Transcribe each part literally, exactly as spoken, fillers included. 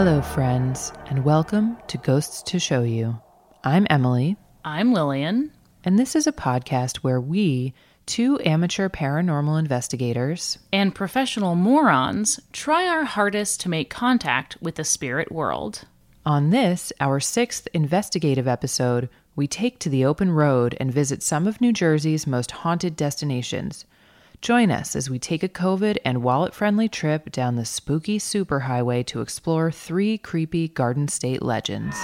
Hello, friends, and welcome to Ghosts to Show You. I'm Emily. I'm Lillian. And this is a podcast where we, two amateur paranormal investigators and professional morons, try our hardest to make contact with the spirit world. On this, our sixth investigative episode, we take to the open road and visit some of New Jersey's most haunted destinations. Join us as we take a COVID and wallet-friendly trip down the spooky superhighway to explore three creepy Garden State legends.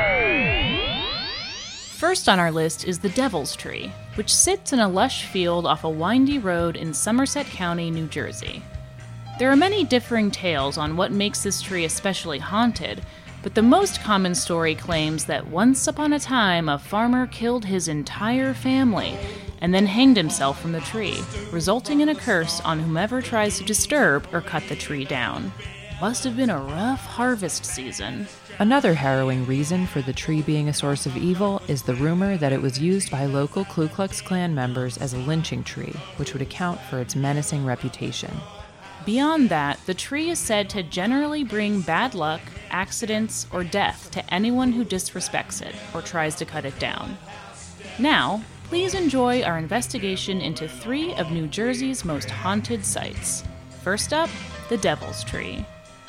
First on our list is the Devil's Tree, which sits in a lush field off a windy road in Somerset County, New Jersey. There are many differing tales on what makes this tree especially haunted, but the most common story claims that once upon a time a farmer killed his entire family and then hanged himself from the tree, resulting in a curse on whomever tries to disturb or cut the tree down. Must have been a rough harvest season. Another harrowing reason for the tree being a source of evil is the rumor that it was used by local Ku Klux Klan members as a lynching tree, which would account for its menacing reputation. Beyond that, the tree is said to generally bring bad luck, accidents, or death to anyone who disrespects it or tries to cut it down. Now, please enjoy our investigation into three of New Jersey's most haunted sites. First up, the Devil's Tree.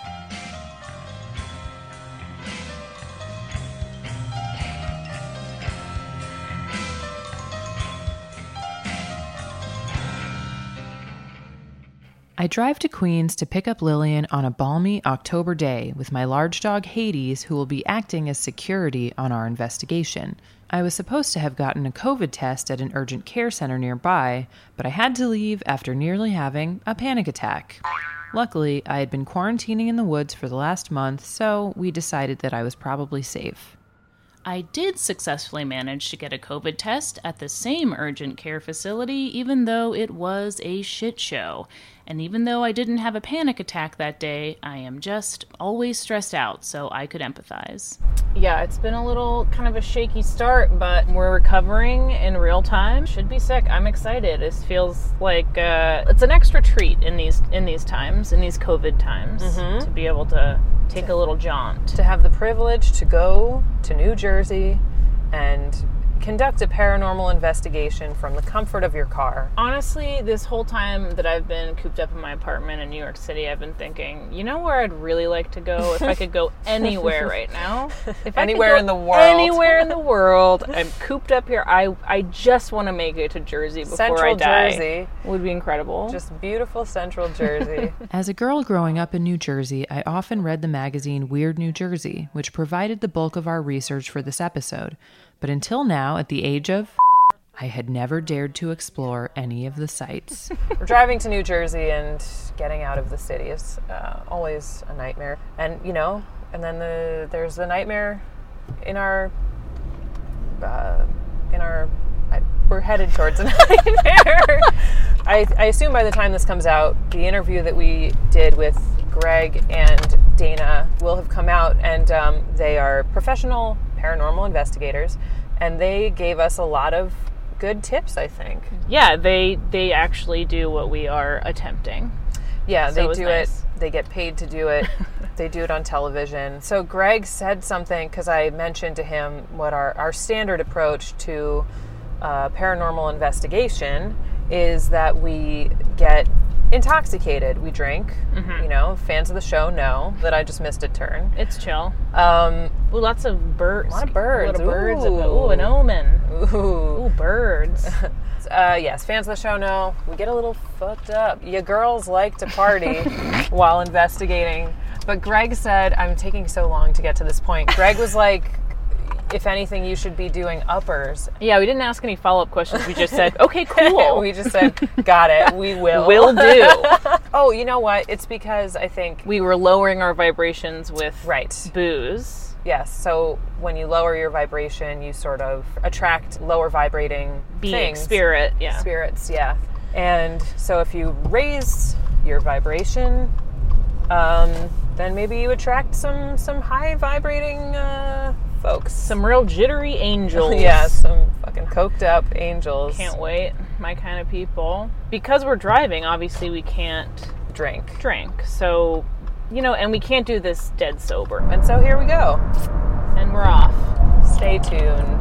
I drive to Queens to pick up Lillian on a balmy October day with my large dog Hades, who will be acting as security on our investigation. I was supposed to have gotten a COVID test at an urgent care center nearby, but I had to leave after nearly having a panic attack. Luckily, I had been quarantining in the woods for the last month, so we decided that I was probably safe. I did successfully manage to get a COVID test at the same urgent care facility, even though it was a shit show. And even though I didn't have a panic attack that day, I am just always stressed out, so I could empathize. Yeah, it's been a little kind of a shaky start, but we're recovering in real time. Should be sick. I'm excited. This feels like uh, it's an extra treat in these in these times, in these COVID times, mm-hmm. to be able to take a little jaunt. To have the privilege to go to New Jersey and conduct a paranormal investigation from the comfort of your car. Honestly, this whole time that I've been cooped up in my apartment in New York City, I've been thinking, you know where I'd really like to go if I could go anywhere right now? If anywhere I in the world. Anywhere in the world. I'm cooped up here. I I just want to make it to Jersey before Central I die. Jersey. It would be incredible. Just beautiful Central Jersey. As a girl growing up in New Jersey, I often read the magazine Weird New Jersey, which provided the bulk of our research for this episode. But until now, at the age of, I had never dared to explore any of the sites. We're driving to New Jersey, and getting out of the city is uh, always a nightmare. And, you know, and then the there's the nightmare in our, uh, in our, I, we're headed towards a nightmare. I, I assume by the time this comes out, the interview that we did with Greg and Dana will have come out, and um, they are professional paranormal investigators, and they gave us a lot of good tips, I think. Yeah, they they actually do what we are attempting. Yeah, so they it do nice. it. They get paid to do it. They do it on television. So Greg said something, because I mentioned to him what our, our standard approach to uh, paranormal investigation is that we get intoxicated. We drink. Mm-hmm. You know, fans of the show know that I just missed a turn. It's chill. Um, Ooh, lots of birds. A lot of birds. A lot of birds. Ooh. Ooh, an omen. Ooh. Ooh, birds. uh, yes, fans of the show know we get a little fucked up. You girls like to party while investigating. But Greg said, I'm taking so long to get to this point. Greg was like, if anything, you should be doing uppers. Yeah, we didn't ask any follow-up questions. We just said, okay, cool. We just said, got it, we will. Will do. Oh, you know what? It's because I think we were lowering our vibrations with right. booze. Yes, so when you lower your vibration, you sort of attract lower vibrating Being, things. Spirit, yeah. Spirits, yeah. And so if you raise your vibration, um, then maybe you attract some, some high vibrating uh, folks. Some real jittery angels. Yeah, some fucking coked up angels. Can't wait. My kind of people. Because we're driving, obviously we can't drink. Drink. So You know, and we can't do this dead sober. And so here we go. And we're off. Stay tuned,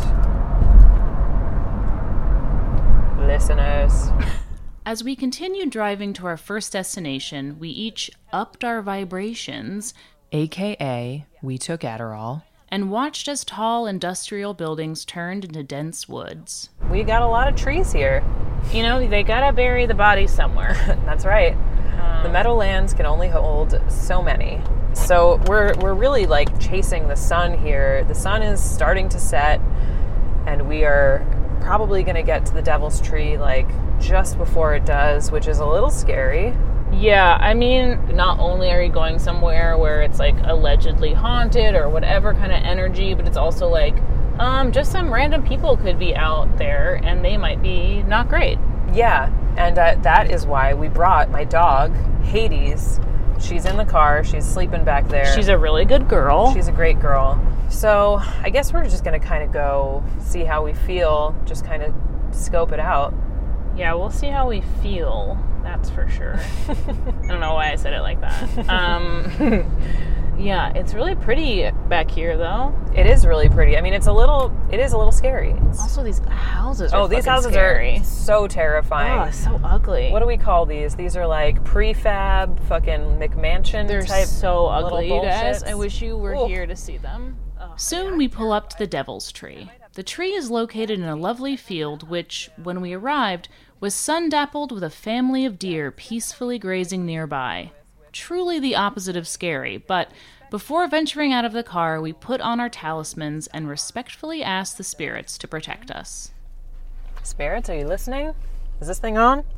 listeners. As we continued driving to our first destination, we each upped our vibrations, A K A we took Adderall, and watched as tall industrial buildings turned into dense woods. We got a lot of trees here. You know, they gotta bury the bodies somewhere. That's right. Um, the Meadowlands can only hold so many. So we're we're really like chasing the sun here. The sun is starting to set, and we are probably going to get to the Devil's Tree like just before it does, which is a little scary. Yeah, I mean, not only are you going somewhere where it's like allegedly haunted or whatever kind of energy, but it's also like um, just some random people could be out there and they might be not great. Yeah, and uh, that is why we brought my dog, Hades. She's in the car. She's sleeping back there. She's a really good girl. She's a great girl. So I guess we're just going to kind of go see how we feel, just kind of scope it out. Yeah, we'll see how we feel. That's for sure. I don't know why I said it like that. Um, yeah, it's really pretty back here, though. It is really pretty. I mean, it's a little, it is a little scary. It's, also, these houses are Oh, these houses scary. are so terrifying. Oh, so ugly. What do we call these? These are like prefab fucking McMansion They're type. so ugly, you guys. bullshits. I wish you were Ooh. here to see them. Oh. Soon we pull up to the Devil's Tree. The tree is located in a lovely field which, when we arrived, was sun-dappled with a family of deer peacefully grazing nearby. Truly the opposite of scary, but before venturing out of the car, we put on our talismans and respectfully asked the spirits to protect us. Spirits, are you listening? Is this thing on?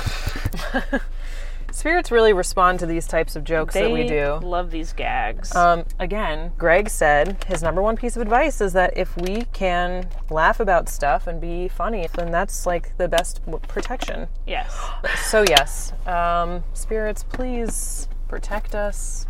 Spirits really respond to these types of jokes They that we do. love these gags. Um, again, Greg said his number one piece of advice is that if we can laugh about stuff and be funny, then that's like the best w- protection. Yes. So yes, um, spirits, please protect us.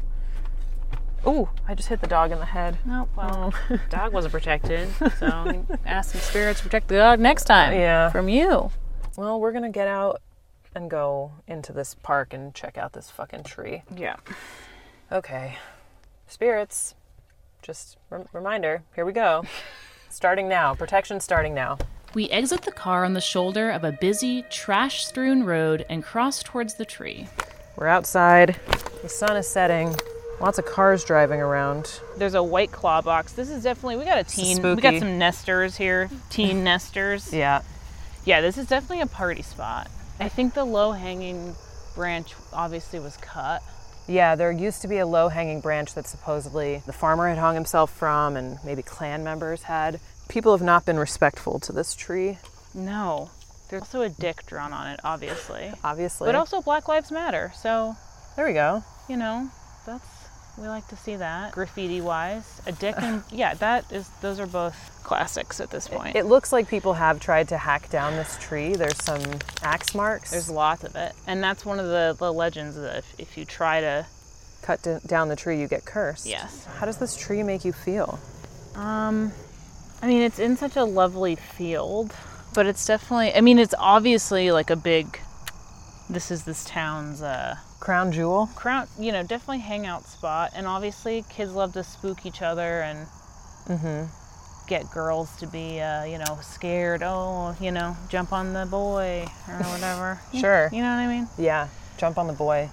Ooh, I just hit the dog in the head. No, well, dog wasn't protected, so ask some spirits to protect the dog next time. Yeah. From you. Well, we're gonna get out and go into this park and check out this fucking tree. Yeah. Okay. Spirits, just rem- reminder, here we go. Starting now. Protection starting now. We exit the car on the shoulder of a busy, trash-strewn road and cross towards the tree. We're outside. The sun is setting. Lots of cars driving around. There's a White Claw box. This is definitely, we got a teen, we spooky. got some nesters here, teen nesters. Yeah. Yeah, this is definitely a party spot. I think the low-hanging branch obviously was cut. Yeah, there used to be a low-hanging branch that supposedly the farmer had hung himself from and maybe clan members had. People have not been respectful to this tree. No. There's also a dick drawn on it, obviously. Obviously. But also Black Lives Matter, so, There we go. you know, that's, we like to see that. Graffiti-wise. A dick and, yeah, that is, those are both classics at this point. It looks like people have tried to hack down this tree. There's some axe marks. There's lots of it. And that's one of the, the legends that if, if you try to... Cut d- down the tree, you get cursed. Yes. How does this tree make you feel? Um, I mean, it's in such a lovely field, but it's definitely, I mean, it's obviously like a big, this is this town's, uh, Crown jewel? crown, you know, definitely hangout spot. And obviously kids love to spook each other and Mm-hmm. get girls to be, uh, you know, scared. Oh, you know, jump on the boy or whatever. Sure. You know what I mean? Yeah. Jump on the boy.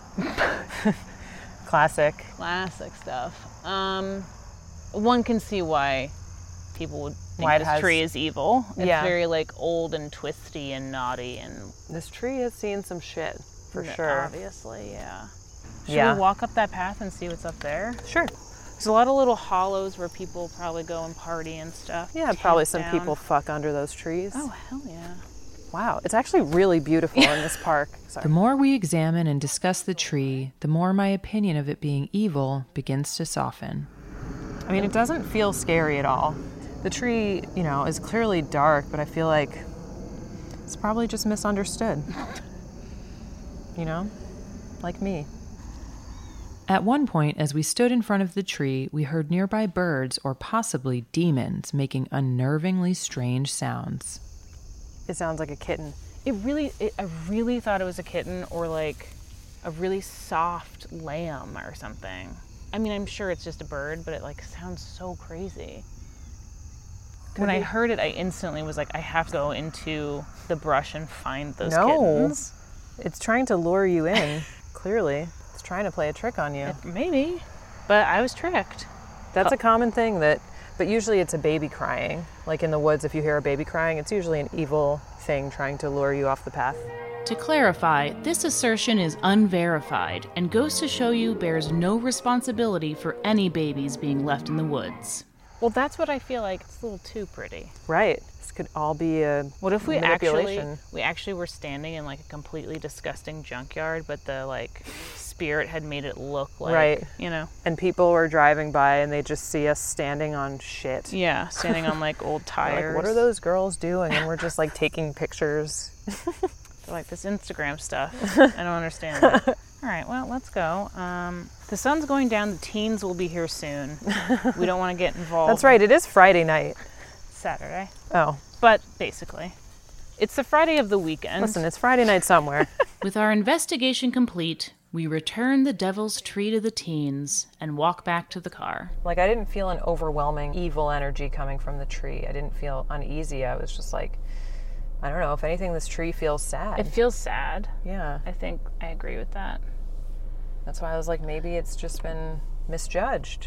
Classic. Classic stuff. Um, one can see why people would think Why it this has- tree is evil. It's Yeah. very like old and twisty and naughty and This tree has seen some shit, for Yeah, sure. Obviously, yeah. Should Yeah. we walk up that path and see what's up there? Sure. There's a lot of little hollows where people probably go and party and stuff. Yeah, camp probably some down. people fuck under those trees. Oh, hell yeah. Wow, it's actually really beautiful in this park. Sorry. The more we examine and discuss the tree, the more my opinion of it being evil begins to soften. I mean, it doesn't feel scary at all. The tree, you know, is clearly dark, but I feel like it's probably just misunderstood. You know? Like me. At one point, as we stood in front of the tree, we heard nearby birds or possibly demons making unnervingly strange sounds. It sounds like a kitten. It really, it, I really thought it was a kitten or like a really soft lamb or something. I mean, I'm sure it's just a bird, but it like sounds so crazy. Could when be. I heard it, I instantly was like, I have to go into the brush and find those no. kittens. It's trying to lure you in, clearly. It's trying to play a trick on you. It, maybe, but I was tricked. That's a common thing that, but usually it's a baby crying. Like in the woods, if you hear a baby crying, it's usually an evil thing trying to lure you off the path. To clarify, this assertion is unverified and goes to show you bears no responsibility for any babies being left in the woods. Well, that's what I feel like. It's a little too pretty. Right. This could all be a What if we actually we actually were standing in like a completely disgusting junkyard, but the like spirit had made it look like, right. you know. And people were driving by and they just see us standing on shit. Yeah, standing on like old tires. Like, what are those girls doing? And we're just like taking pictures. They're like, this Instagram stuff. I don't understand it. All right, well, let's go. Um, the sun's going down. The teens will be here soon. We don't want to get involved. That's right. It is Friday night. Saturday. Oh. But basically, it's the Friday of the weekend. Listen, it's Friday night somewhere. With our investigation complete, we return the devil's tree to the teens and walk back to the car. Like, I didn't feel an overwhelming evil energy coming from the tree. I didn't feel uneasy. I was just like, I don't know. If anything, this tree feels sad. It feels sad. Yeah. I think I agree with that. That's why I was like, maybe it's just been misjudged.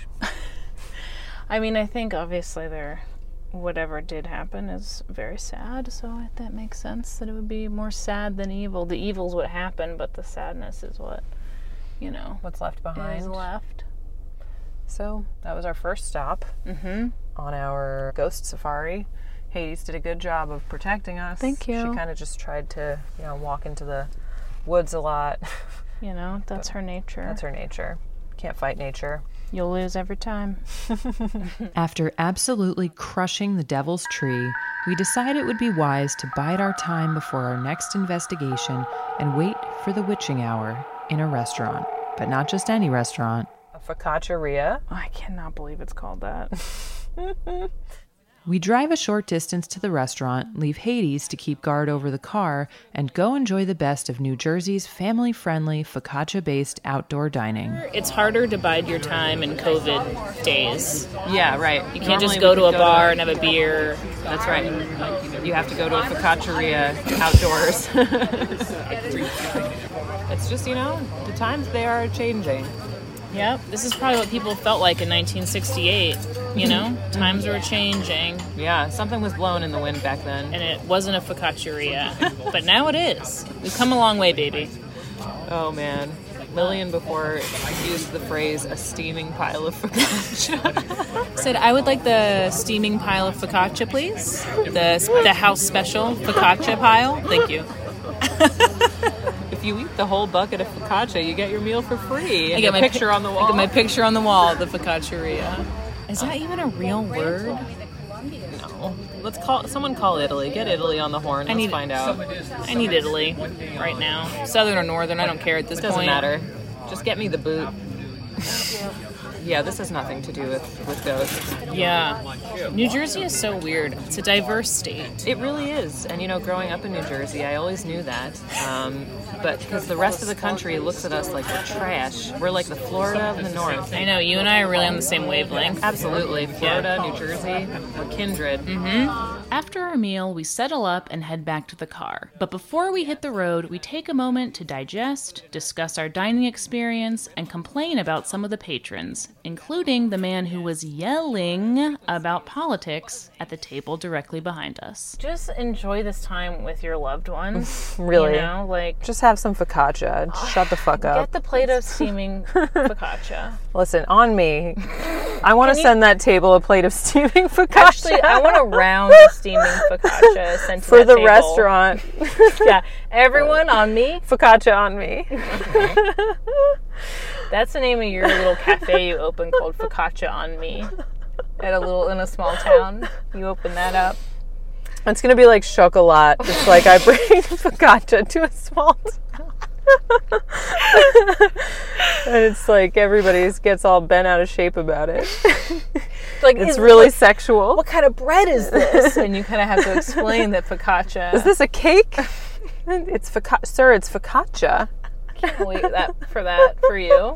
I mean, I think obviously there, whatever did happen is very sad, so that makes sense that it would be more sad than evil. The evil's what happened, but the sadness is what, you know, what's left behind. Is left. So that was our first stop mm-hmm. on our ghost safari. Hades did a good job of protecting us. Thank you. She kind of just tried to, you know, walk into the woods a lot. You know, that's her nature. That's her nature. Can't fight nature. You'll lose every time. After absolutely crushing the devil's tree, we decided it would be wise to bide our time before our next investigation and wait for the witching hour in a restaurant. But not just any restaurant. A focacceria. Oh, I cannot believe it's called that. We drive a short distance to the restaurant, leave Hades to keep guard over the car, and go enjoy the best of New Jersey's family-friendly, focaccia-based outdoor dining. It's harder to bide your time in COVID days. Yeah, right. You can't Normally just go to a go bar to... and have a beer. That's right. You have to go to a focacceria outdoors. It's just, you know, the times they are changing. Yep, this is probably what people felt like in nineteen sixty-eight, you know? Times were changing. Yeah, something was blowing in the wind back then. And it wasn't a focacceria. But now it is. We've come a long way, baby. Oh, man. Lillian before used the phrase, a steaming pile of focaccia. Said, I would like the steaming pile of focaccia, please. The, the house special focaccia pile. Thank you. If you eat the whole bucket of focaccia, you get your meal for free. And I get my picture pi- on the wall. I get my picture on the wall of the focacceria. Is that even a real word? No. Let's call someone call Italy. Get Italy on the horn. Let's I need, find out. I need Italy right now. Southern or northern, I don't care at this Doesn't point. Doesn't matter. Just get me the boot. Yeah, this has nothing to do with, with ghosts. Yeah. New Jersey is so weird. It's a diverse state. It really is. And, you know, growing up in New Jersey, I always knew that. Um, but because the rest of the country looks at us like we're trash. We're like the Florida of the North. I know. You and I are really on the same wavelength. Absolutely. Florida, New Jersey, we're kindred. Mm-hmm. After our meal, we settle up and head back to the car. But before we hit the road, we take a moment to digest, discuss our dining experience, and complain about some of the patrons, including the man who was yelling about politics at the table directly behind us. Just enjoy this time with your loved ones. Really? You know, like... Just have some focaccia. Shut the fuck up. Get the plate of steaming focaccia. Listen, on me. I want to send that table a plate of steaming focaccia. Actually, I want to round the steaming focaccia sent to for the table. Restaurant. Yeah, everyone on me. Focaccia on me. That's the name of your little cafe you open called Focaccia on Me. At a little in a small town, you open that up. It's gonna be like chocolat. It's like I bring focaccia to a small town. And it's like everybody gets all bent out of shape about it. Like it's really what, sexual. What kind of bread is this? And you kind of have to explain that focaccia. Is this a cake? It's focaccia, sir. It's focaccia. can't wait that for that for you.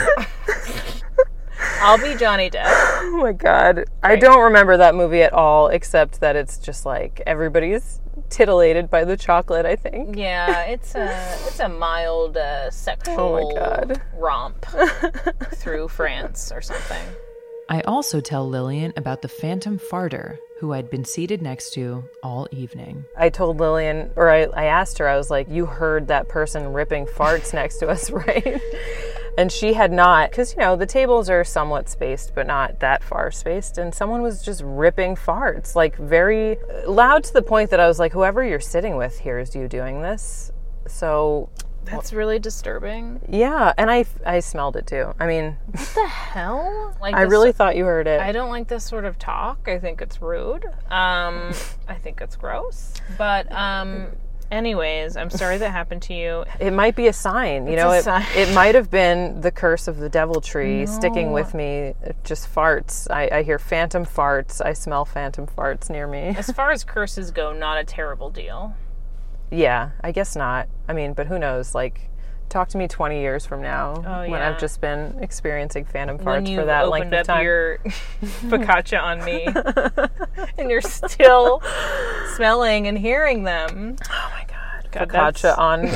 I'll be Johnny Depp. Oh my God. Right. I don't remember that movie at all, except that it's just like everybody's titillated by the chocolate, I think. Yeah, it's a it's a mild uh, sexual oh my God. romp through France or something. I also tell Lillian about the phantom farter who I'd been seated next to all evening. I told Lillian, or I, I asked her, I was like, you heard that person ripping farts next to us, right? And she had not, because, you know, the tables are somewhat spaced, but not that far spaced. And someone was just ripping farts, like very loud to the point that I was like, whoever you're sitting with hears you doing this. So... That's really disturbing. Yeah, and I, I smelled it too. I mean... What the hell? Like I really thought you heard it. I don't like this sort of talk. I think it's rude. Um, I think it's gross. But... Um, Anyways, I'm sorry that happened to you. It might be a sign, you it's know, a it, sign. It might have been the curse of the devil tree no. sticking with me. Just farts. I, I hear phantom farts. I smell phantom farts near me. As far as curses go, not a terrible deal. Yeah, I guess not. I mean, but who knows? Like, talk to me twenty years from now oh, yeah. when I've just been experiencing phantom when farts for that length of time. When you've opened up your focaccia on me and you're still smelling and hearing them. Oh my God. God, focaccia on me.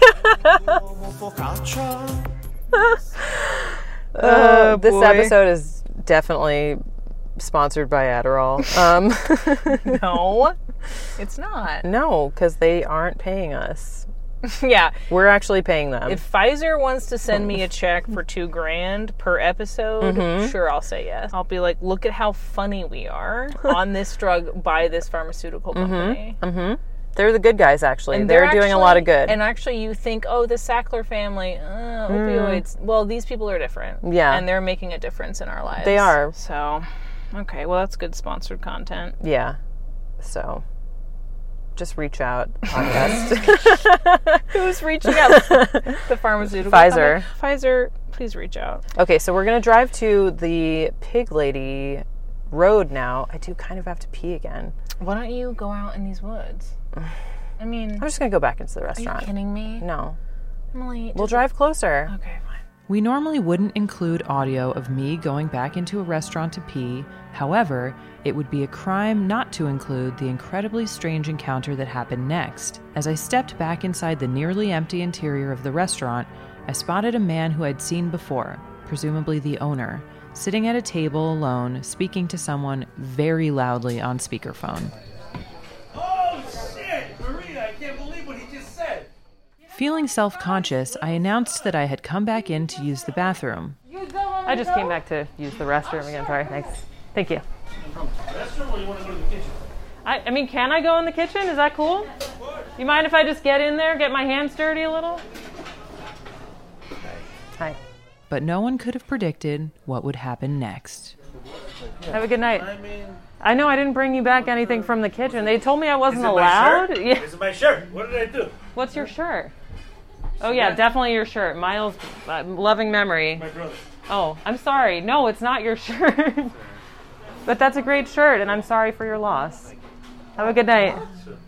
uh, this episode is definitely sponsored by Adderall. Um, no, it's not. No, because they aren't paying us. Yeah. We're actually paying them. If Pfizer wants to send me a check for two grand per episode, mm-hmm. sure, I'll say yes. I'll be like, look at how funny we are on this drug by this pharmaceutical company. Mm-hmm. Mm-hmm. They're the good guys, actually. And they're, they're doing actually, a lot of good. And actually, you think, oh, the Sackler family, uh, opioids. Mm. Well, these people are different. Yeah. And they're making a difference in our lives. They are. So, okay. Well, that's good sponsored content. Yeah. So, just reach out, podcast. Who's reaching out? The pharmaceutical Pfizer. Company? Pfizer, please reach out. Okay, so we're going to drive to the Pig Lady Road now. I do kind of have to pee again. Why don't you go out in these woods? I mean... I'm just going to go back into the restaurant. Are you kidding me? No. Emily... We'll drive closer. Okay, fine. We normally wouldn't include audio of me going back into a restaurant to pee. However, it would be a crime not to include the incredibly strange encounter that happened next. As I stepped back inside the nearly empty interior of the restaurant, I spotted a man who I'd seen before, presumably the owner, sitting at a table alone, speaking to someone very loudly on speakerphone. Feeling self-conscious, I announced that I had come back in to use the bathroom. I just came back to use the restroom again. Sorry, thanks. Thank you. Restroom, or you want to go to the kitchen? I, I mean, can I go in the kitchen? Is that cool? You mind if I just get in there, get my hands dirty a little? Hi. But no one could have predicted what would happen next. Have a good night. I mean... I know I didn't bring you back anything from the kitchen. They told me I wasn't Is it allowed. My shirt? Yeah. Is it my shirt? What did I do? What's your shirt? Oh, yeah, definitely your shirt. Miles, uh, loving memory. My brother. Oh, I'm sorry. No, it's not your shirt. But that's a great shirt, and I'm sorry for your loss. Have a good night.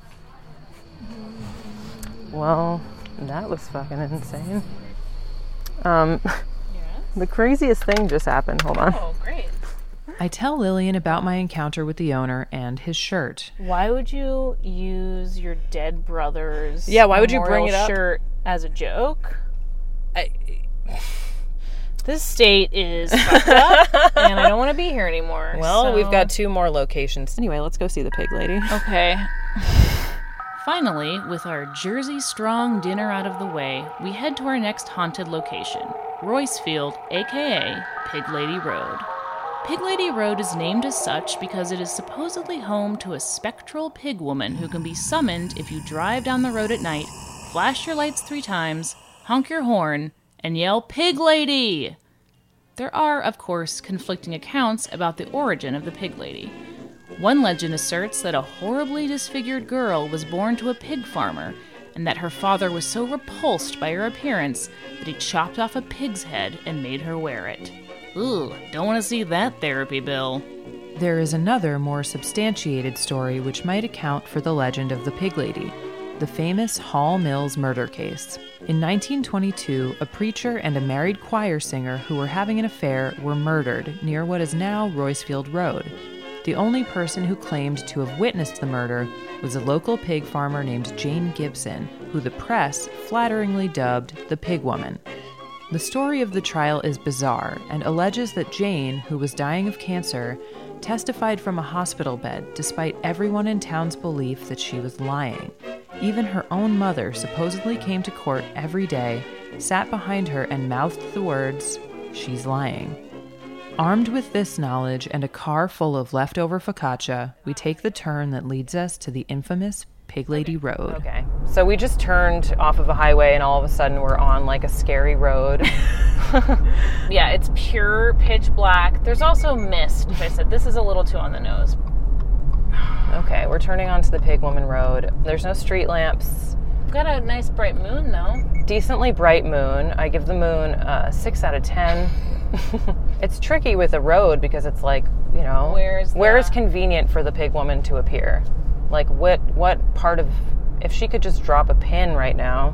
Well, that was fucking insane. Um, yes? The craziest thing just happened. Hold on. Oh, great. I tell Lillian about my encounter with the owner and his shirt. Why would you use your dead brother's Yeah, why would you bring it up? shirt as a joke? I, this state is fucked up, and I don't want to be here anymore. Well, so. we've got two more locations. Anyway, let's go see the pig lady. Okay. Finally, with our Jersey Strong dinner out of the way, we head to our next haunted location, Roycefield, aka Pig Lady Road. Pig Lady Road is named as such because it is supposedly home to a spectral pig woman who can be summoned if you drive down the road at night, flash your lights three times, honk your horn, and yell, "Pig Lady!" There are, of course, conflicting accounts about the origin of the Pig Lady. One legend asserts that a horribly disfigured girl was born to a pig farmer, and that her father was so repulsed by her appearance that he chopped off a pig's head and made her wear it. Ooh, don't want to see that therapy bill. There is another, more substantiated story which might account for the legend of the Pig Lady. the famous Hall Mills murder case. In nineteen twenty-two, a preacher and a married choir singer who were having an affair were murdered near what is now Roycefield Road. The only person who claimed to have witnessed the murder was a local pig farmer named Jane Gibson, who the press flatteringly dubbed the Pig Woman. The story of the trial is bizarre and alleges that Jane, who was dying of cancer, testified from a hospital bed despite everyone in town's belief that she was lying. Even her own mother supposedly came to court every day, sat behind her and mouthed the words, "She's lying." Armed with this knowledge and a car full of leftover focaccia, we take the turn that leads us to the infamous Pig Lady Road. Okay, so we just turned off of a highway and all of a sudden we're on like a scary road. Yeah, it's pure pitch black. There's also mist, which I said, this is a little too on the nose. Okay, we're turning onto the Pig Woman Road. There's no street lamps. Got a nice bright moon, though. Decently bright moon. I give the moon a six out of ten. It's tricky with a road because it's like, you know, Where's where the- is convenient for the Pig Woman to appear? Like, what what part of... If she could just drop a pin right now.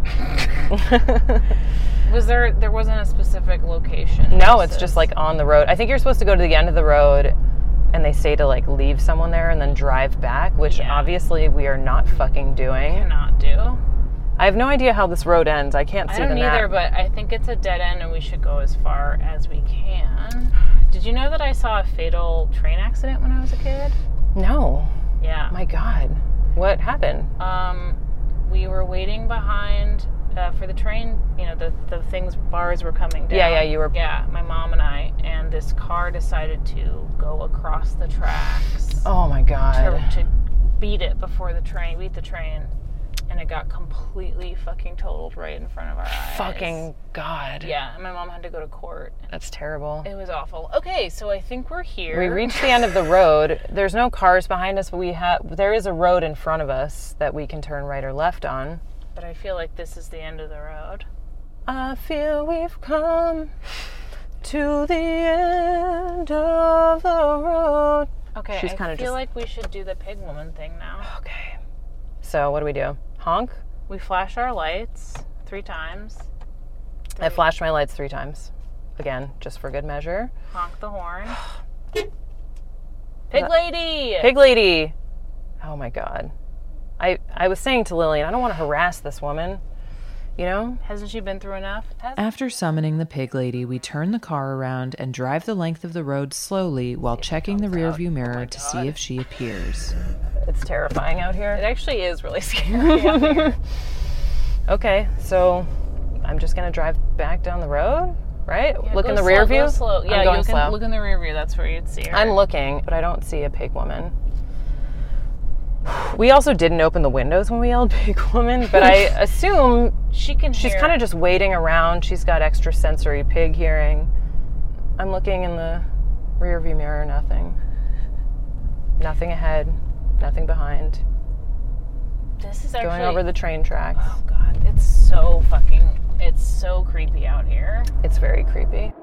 Was there, there wasn't a specific location? No, it's just like on the road. I think you're supposed to go to the end of the road and they say to like leave someone there and then drive back, which Yeah. obviously we are not fucking doing. Cannot do. I have no idea how this road ends. I can't see I don't the map. either, but I think it's a dead end and we should go as far as we can. Did you know that I saw a fatal train accident when I was a kid? No. Yeah. My God. What happened? Um, we were waiting behind uh, for the train. You know, the the things bars were coming down. Yeah, yeah, you were- Yeah, my mom and I, and this car decided to go across the tracks Oh my God. to, to beat it before the train, beat the train, and it got completely fucking totaled right in front of our eyes. Fucking God. Yeah, and my mom had to go to court. That's terrible. It was awful. Okay, so I think we're here. We reached the end of the road. There's no cars behind us, but we have there is a road in front of us that we can turn right or left on. But I feel like this is the end of the road. I feel we've come to the end of the road. Okay, She's I kinda feel just- like we should do the pig woman thing now. Okay. So what do we do? Honk? We flash our lights three times. I flashed my lights three times. Again, just for good measure. Honk the horn. Pig lady! Pig lady! Oh my God. I, I was saying to Lillian, I don't want to harass this woman. You know? Hasn't she been through enough? After summoning the Pig Lady, we turn the car around and drive the length of the road slowly while checking the rearview mirror to see if she appears. It's terrifying out It here. actually is really scary out here. Okay, so I'm just going to drive back down the road, right? Yeah, look go in the slow, rear go view? Slow. Yeah, I'm going you can slow. look in the rear view. That's where you'd see her. I'm looking, but I don't see a pig woman. We also didn't open the windows when we yelled pig woman, but I assume She can she's hear. kind of just waiting around. She's got extra sensory pig hearing. I'm looking in the rear view mirror, nothing. Nothing ahead, nothing behind. This is actually Going over the train tracks. Oh God, it's so fucking. It's so creepy out here. It's very creepy.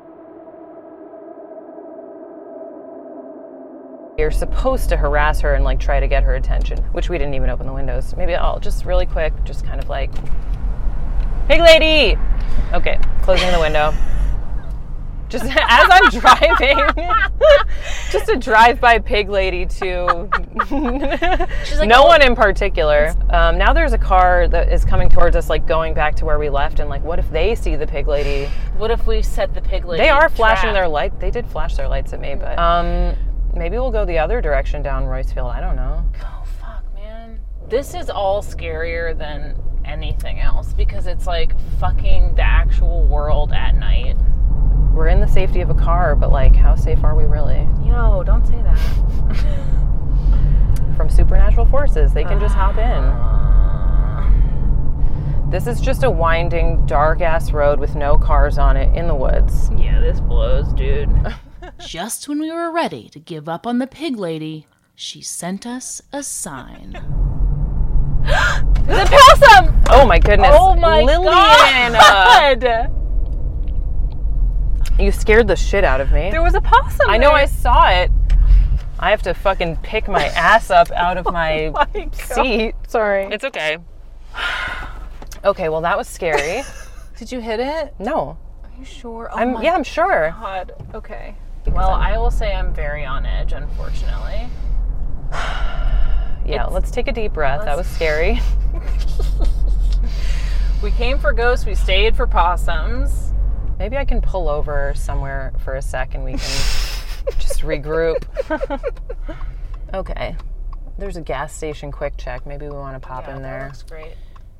You're supposed to harass her and like try to get her attention, which we didn't even open the windows. Maybe I'll just really quick, just kind of like, pig lady! Okay, closing the window. Just as I'm driving, just a drive-by pig lady to She's like, no oh. one in particular. Um, now there's a car that is coming towards us, like going back to where we left, and like, what if they see the pig lady? What if we set the pig lady? They are flashing trap? their light. They did flash their lights at me, but um, maybe we'll go the other direction down Roycefield. I don't know. Oh fuck, man. This is all scarier than anything else because it's like fucking the actual world at night. We're in the safety of a car, but like, how safe are we really? Yo, don't say that. From supernatural forces, they can just hop in. This is just a winding, dark-ass road with no cars on it in the woods. Yeah, this blows, dude. Just when we were ready to give up on the pig lady, she sent us a sign. There's a possum! Oh my goodness. Oh my Lillian, God! uh, you scared the shit out of me. There was a possum I know, there. I saw it. I have to fucking pick my ass up out of my, Oh my God. seat. Sorry. It's okay. Okay, well, that was scary. Did you hit it? No. Are you sure? Oh I'm, my yeah, I'm sure. God. Okay. Well, I will say I'm very on edge, unfortunately. Yeah, It's- let's take a deep breath. That was scary. We came for ghosts, we stayed for possums. Maybe I can pull over somewhere for a sec and we can just regroup. Okay. There's a gas station quick check. Maybe we want to pop Yeah, in that there. looks great.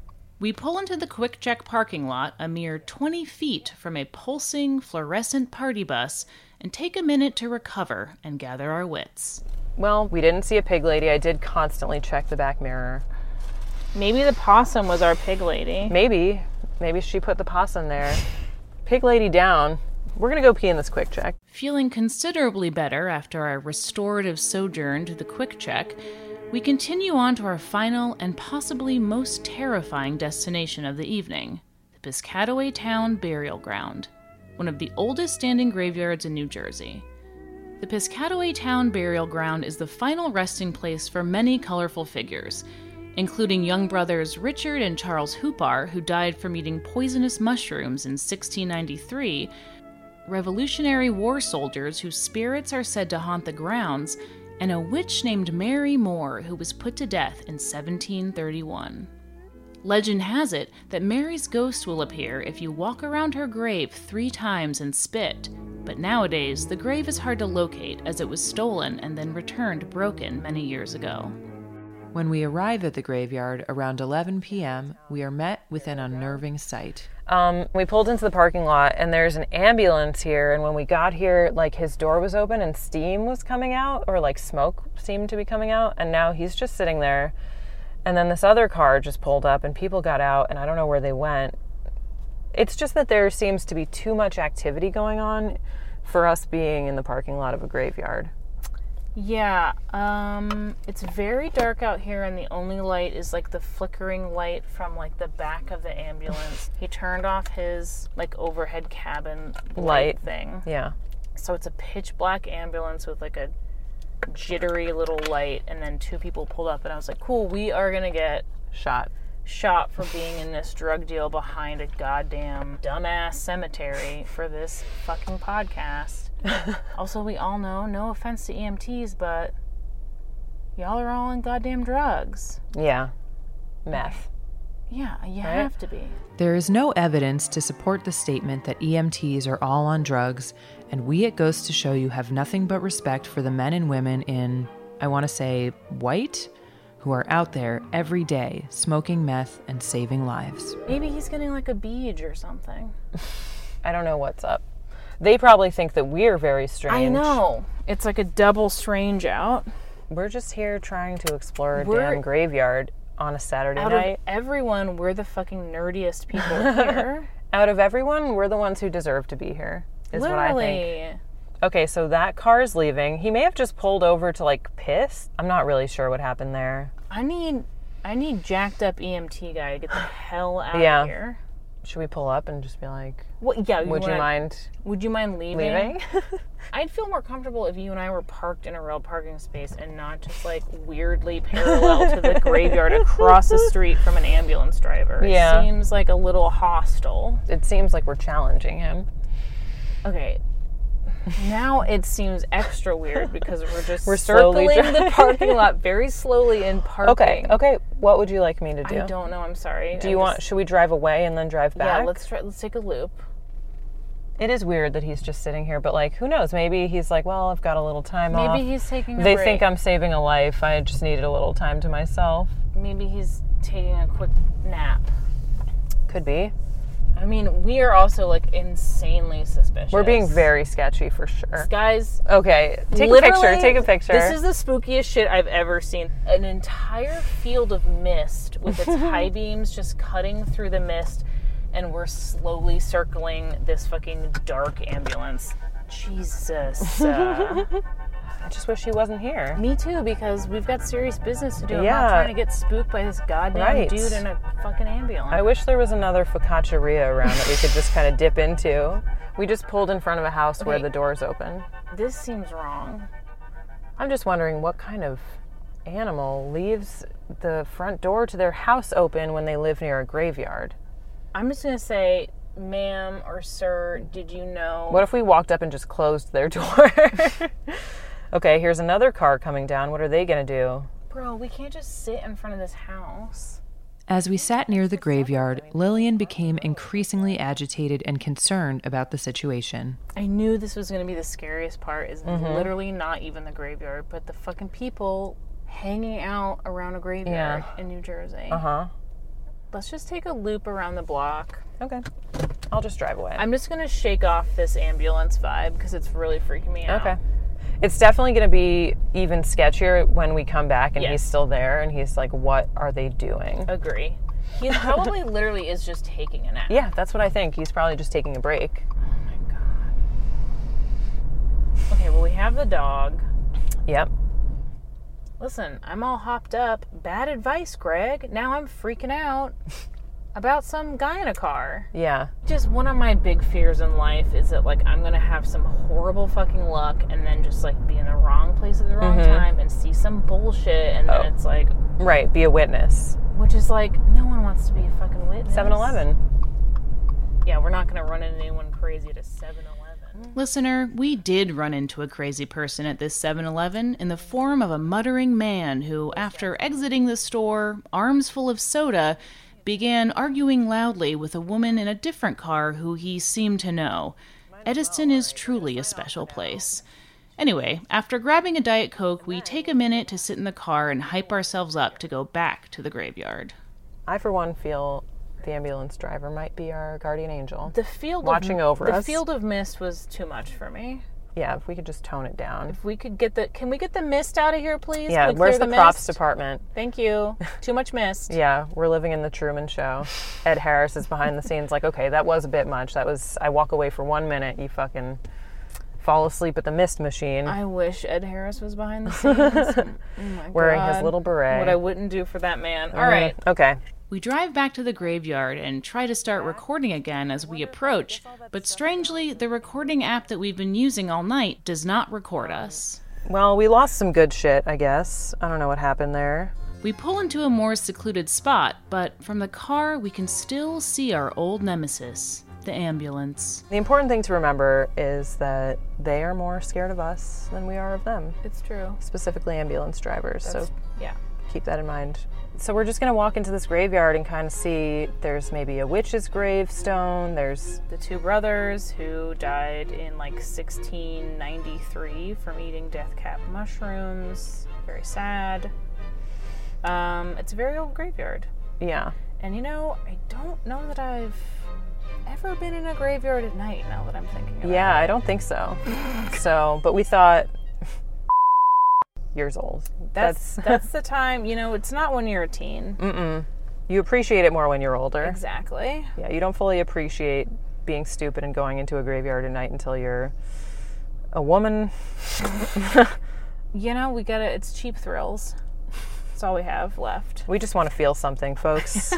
We pull into the Quick Check parking lot a mere twenty feet from a pulsing, fluorescent party bus and take a minute to recover and gather our wits. Well, we didn't see a pig lady. I did constantly check the back mirror. Maybe the possum was our pig lady. Maybe. Maybe she put the possum there. Pig lady down. We're going to go pee in this quick check. Feeling considerably better after our restorative sojourn to the Quick Check, we continue on to our final and possibly most terrifying destination of the evening, the Piscataway Town Burial Ground, one of the oldest standing graveyards in New Jersey. The Piscataway Town Burial Ground is the final resting place for many colorful figures, including young brothers Richard and Charles Hoopar, who died from eating poisonous mushrooms in sixteen ninety-three, Revolutionary War soldiers whose spirits are said to haunt the grounds, and a witch named Mary Moore who was put to death in seventeen thirty-one. Legend has it that Mary's ghost will appear if you walk around her grave three times and spit, but nowadays the grave is hard to locate as it was stolen and then returned broken many years ago. When we arrive at the graveyard around eleven p.m., we are met with an unnerving sight. Um, we pulled into the parking lot and there's an ambulance here. And when we got here, like his door was open and steam was coming out, or like smoke seemed to be coming out. And now he's just sitting there. And then this other car just pulled up and people got out and I don't know where they went. It's just that there seems to be too much activity going on for us being in the parking lot of a graveyard. Yeah, um, it's very dark out here, and the only light is like the flickering light from like the back of the ambulance. He turned off his like overhead cabin light, Light. thing, Yeah. so it's a pitch black ambulance with like a jittery little light, and then two people pulled up, and I was like, "Cool, we are gonna get Shot. shot for being in this drug deal behind a goddamn dumbass cemetery for this fucking podcast." Also, we all know, no offense to E M Ts, but y'all are all on goddamn drugs. Yeah. Meth. Yeah, you Right? have to be. There is no evidence to support the statement that E M Ts are all on drugs, and we at Ghost to Show You have nothing but respect for the men and women in, I want to say, white, who are out there every day smoking meth and saving lives. Maybe he's getting like a beach or something. I don't know what's up. They probably think that we're very strange. I know. It's like a double strange out. We're just here trying to explore a We're- damn graveyard on a Saturday Out night. of everyone, we're the fucking nerdiest people here. Out of everyone, we're the ones who deserve to be here, is what I think. Literally. Okay, so that car is leaving. He may have just pulled over to, like, piss. I'm not really sure what happened there. I need, I need jacked up E M T guy to get the hell out Yeah. of here. Should we pull up and just be like, What? Yeah. would you wanna- mind Would you mind leaving? leaving? I'd feel more comfortable if you and I were parked in a real parking space and not just like weirdly parallel to the graveyard across the street from an ambulance driver. Yeah. It seems like a little hostile. It seems like we're challenging him. Okay. Now it seems extra weird because we're just We're slowly circling the driving. parking lot very slowly and parking. Okay, okay. What would you like me to do? I don't know. I'm sorry. Do you want, should we drive away and then drive back? Yeah. Let's try. Let's take a loop. It is weird that he's just sitting here, but like, who knows? Maybe he's like, well, I've got a little time off. Maybe he's taking. A They break. think I'm saving a life. I just needed a little time to myself. Maybe he's taking a quick nap. Could be. I mean, we are also like insanely suspicious. We're being very sketchy for sure. Guys, Okay, take a literally, picture. Take a picture. This is the spookiest shit I've ever seen. An entire field of mist with its high beams just cutting through the mist, and we're slowly circling this fucking dark ambulance. Jesus. Uh, I just wish he wasn't here. me too, because we've got serious business to do. I'm Yeah. not trying to get spooked by this goddamn Right. dude in a fucking ambulance. I wish there was another focacceria around that we could just kind of dip into. We just pulled in front of a house where Okay. the door's open. This seems wrong. I'm just wondering what kind of animal leaves the front door to their house open when they live near a graveyard? I'm just going to say, ma'am or sir, did you know? What if we walked up and just closed their door? Okay, here's another car coming down. What are they going to do? Bro, we can't just sit in front of this house. As we sat near the graveyard, Lillian became increasingly agitated and concerned about the situation. I knew this was going to be the scariest part, is Mm-hmm. literally not even the graveyard, but the fucking people hanging out around a graveyard Yeah. in New Jersey. Uh-huh. Let's just take a loop around the block. Okay. I'll just drive away. I'm just going to shake off this ambulance vibe because it's really freaking me out. Okay. It's definitely going to be even sketchier when we come back and Yes. he's still there and he's like, what are they doing? Agree. He probably literally is just taking a nap. Yeah, that's what I think. He's probably just taking a break. Oh my god. Okay, well, we have the dog. Yep. Listen, I'm all hopped up. Bad advice, Greg. Now I'm freaking out about some guy in a car. Yeah. Just one of my big fears in life is that, like, I'm gonna have some horrible fucking luck and then just, like, be in the wrong place at the wrong Mhm. time and see some bullshit and then Oh. it's like, Right, be a witness. which is like, no one wants to be a fucking witness. seven eleven. Yeah, we're not gonna run into anyone crazy at a seven eleven. Listener, we did run into a crazy person at this seven eleven in the form of a muttering man who, after exiting the store, arms full of soda, began arguing loudly with a woman in a different car who he seemed to know. Edison is truly a special place. Anyway, after grabbing a Diet Coke, we take a minute to sit in the car and hype ourselves up to go back to the graveyard. I, for one, feel the ambulance driver might be our guardian angel. The field Watching of, over the us. field of mist was too much for me. Yeah, if we could just tone it down. If we could get the, can we get the mist out of here, please? Yeah, Can we where's clear the, props mist? department? Thank you. Too much mist. Yeah, we're living in the Truman Show. Ed Harris is behind the scenes like, okay, that was a bit much. That was, I walk away for one minute, you fucking fall asleep at the mist machine. I wish Ed Harris was behind the scenes. Oh my Wearing his God. little beret. What I wouldn't do for that man. All Mhm. right. Okay. We drive back to the graveyard and try to start recording again as we approach, but strangely, the recording app that we've been using all night does not record us. Well, we lost some good shit, I guess. I don't know what happened there. We pull into a more secluded spot, but from the car we can still see our old nemesis, the ambulance. The important thing to remember is that they are more scared of us than we are of them, It's true. specifically ambulance drivers. So That's- yeah. keep that in mind. So we're just going to walk into this graveyard and kind of see there's maybe a witch's gravestone. There's The two brothers who died in like sixteen ninety-three from eating death cap mushrooms. Very sad. Um, it's a very old graveyard. yeah. And you know, I don't know that I've ever been in a graveyard at night now that I'm thinking about Yeah, it. I don't think so. So, but we thought years old. That's that's the time, you know, it's not when you're a teen. Mm-mm. You appreciate it more when you're older. Exactly. Yeah, you don't fully appreciate being stupid and going into a graveyard at night until you're a woman. You know, we gotta, it's cheap thrills. That's all we have left. We just want to feel something, folks.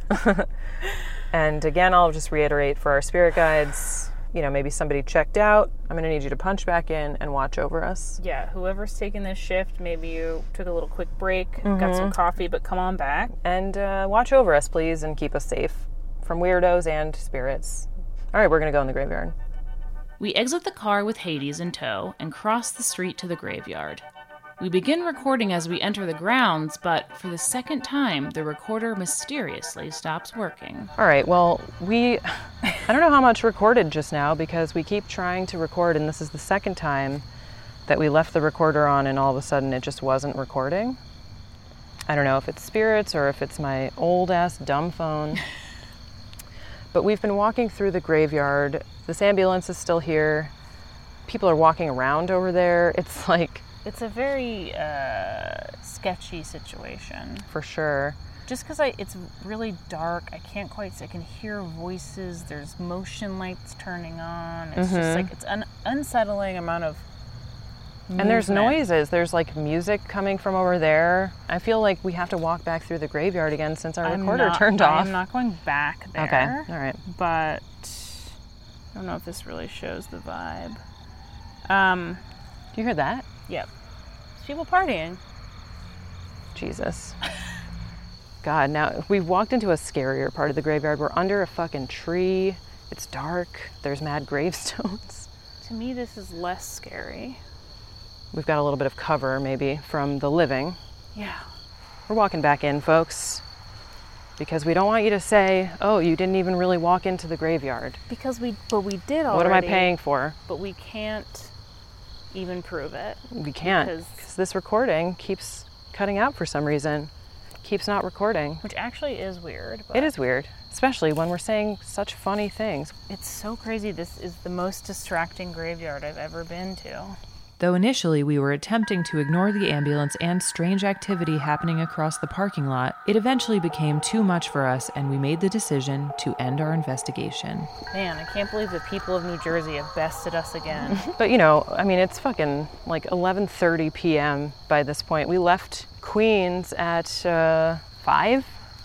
And again, I'll just reiterate for our spirit guides, you know, maybe somebody checked out. I'm going to need you to punch back in and watch over us. Yeah, whoever's taking this shift, maybe you took a little quick break, got some coffee, but come on back. And uh, watch over us, please, and keep us safe from weirdos and spirits. All right, we're going to go in the graveyard. We exit the car with Hades in tow and cross the street to the graveyard. We begin recording as we enter the grounds, but for the second time, the recorder mysteriously stops working. All right, well, we, I don't know how much recorded just now because we keep trying to record, and this is the second time that we left the recorder on and all of a sudden it just wasn't recording. I don't know if it's spirits or if it's my old ass dumb phone. But we've been walking through the graveyard. This ambulance is still here. People are walking around over there. It's like, It's a very uh, sketchy situation. for sure. Just because I, it's really dark, I can't quite see. I can hear voices. There's motion lights turning on. It's just like it's an unsettling amount of. And there's movement. noises. There's like music coming from over there. I feel like we have to walk back through the graveyard again since our I'm recorder not- turned off. I'm not going back there. Okay, all right. But I don't know if this really shows the vibe. Um, Do you hear that? yep. It's people partying. Jesus. God, now we've walked into a scarier part of the graveyard. We're under a fucking tree. It's dark. There's mad gravestones. To me, this is less scary. We've got a little bit of cover, maybe, from the living. Yeah. We're walking back in, folks, because we don't want you to say, oh, you didn't even really walk into the graveyard. Because we, but we did already. What am I paying for? But we can't even prove it. We can't, because this recording keeps cutting out for some reason. Keeps not recording. Which actually is weird. But it is weird, especially when we're saying such funny things. It's so crazy. This is the most distracting graveyard I've ever been to. Though initially we were attempting to ignore the ambulance and strange activity happening across the parking lot, it eventually became too much for us and we made the decision to end our investigation. Man, I can't believe the people of New Jersey have bested us again. But you know, I mean, it's fucking like eleven thirty p.m. by this point. We left Queens at uh, five,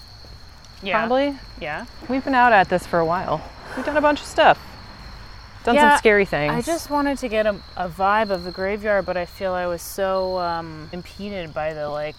Yeah. probably. Yeah. We've been out at this for a while. We've done a bunch of stuff. Done Yeah, some scary things. I just wanted to get a, a vibe of the graveyard, but I feel I was so um, impeded by the like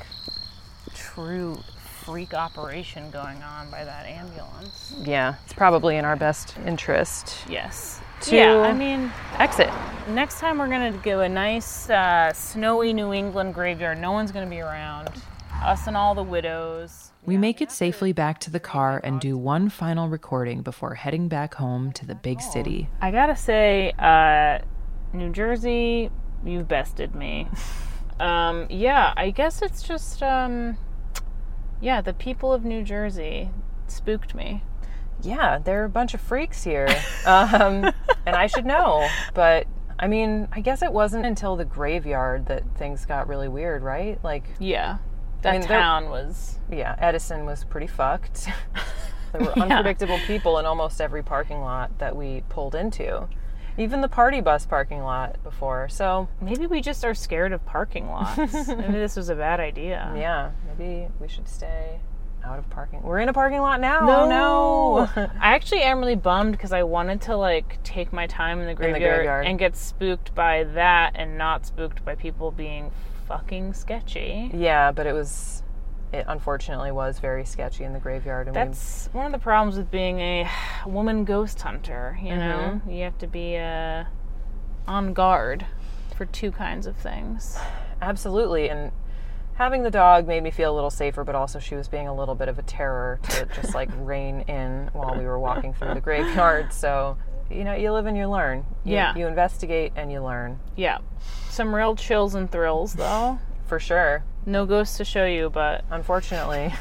true freak operation going on by that ambulance. Yeah, it's probably in our best interest Yes. to Yeah, I mean, exit. next time we're gonna go a nice uh, snowy New England graveyard. No one's gonna be around. Us and all the widows. We make it safely back to the car and do one final recording before heading back home to the big city. I gotta say, uh, New Jersey, you've bested me. um, yeah, I guess it's just, um, yeah, the people of New Jersey spooked me. Yeah, they're a bunch of freaks here. um, and I should know. But, I mean, I guess it wasn't until the graveyard that things got really weird, right? Like, Yeah, that I mean, there- town was... yeah, Edison was pretty fucked. There were Yeah. unpredictable people in almost every parking lot that we pulled into. Even the party bus parking lot before. So, Maybe we just are scared of parking lots. Maybe this was a bad idea. yeah, maybe we should stay out of parking. We're in a parking lot now. No, Oh, no. I actually am really bummed because I wanted to like take my time in the graveyard, graveyard. and get spooked by that and not spooked by people being fucking sketchy. Yeah, but it was, it unfortunately was very sketchy in the graveyard. And That's one of the problems with being a woman ghost hunter, you know? Mm-hmm. You have to be uh, on guard for two kinds of things. we, absolutely. And having the dog made me feel a little safer, but also she was being a little bit of a terror to just like rein in while we were walking through the graveyard. So, you know, you live and you learn. You, Yeah. You investigate and you learn. Yeah. Some real chills and thrills, though. For sure. No ghosts to show you, but Unfortunately,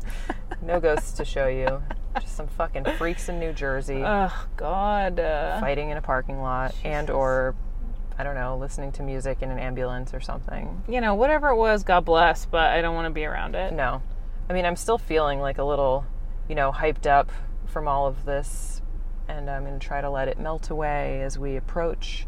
no ghosts to show you. Just some fucking freaks in New Jersey oh god. Uh, fighting in a parking lot and or, I don't know, listening to music in an ambulance or something. you know, whatever it was, God bless, but I don't want to be around it. No. I mean, I'm still feeling like a little, you know, hyped up from all of this, and I'm going to try to let it melt away as we approach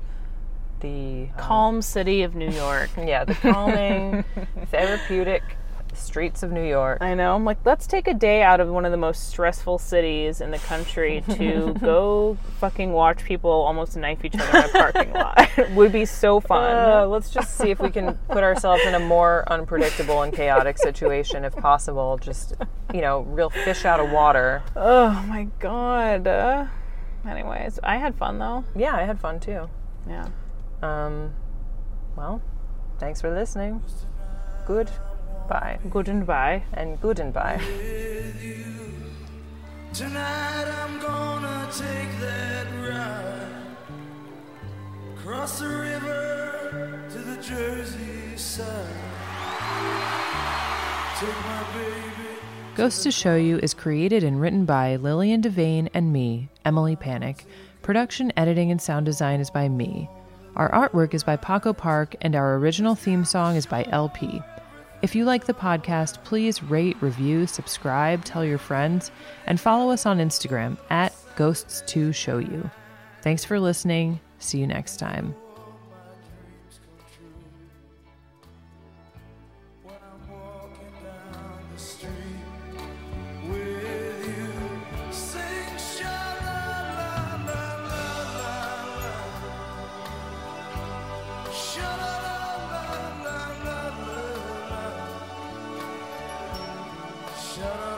the um, Calm city of New York. yeah, the calming, therapeutic streets of New York. I know. I'm like, let's take a day out of one of the most stressful cities in the country to go fucking watch people almost knife each other in a parking lot. Would be so fun. Uh, let's just see if we can put ourselves in a more unpredictable and chaotic situation if possible. Just, you know, real fish out of water. Oh my god. Uh, anyways, I had fun though. Yeah, I had fun too. Yeah. Um, well, thanks for listening. Goodbye. Good and bye. And good and bye. Tonight I'm gonna take that ride across the river to the Jersey side. Take my baby. Ghost to Show You is created and written by Lillian Devane and me, Emily Panic. Production, editing, and sound design is by me. Our artwork is by Paco Park, and our original theme song is by L P. If you like the podcast, please rate, review, subscribe, tell your friends, and follow us on Instagram at Ghosts to Show You. Thanks for listening. See you next time. When I'm walking down the street with you, sing sha-la-la-la-la-la, sha-la-la-la-la-la-la. Shut up.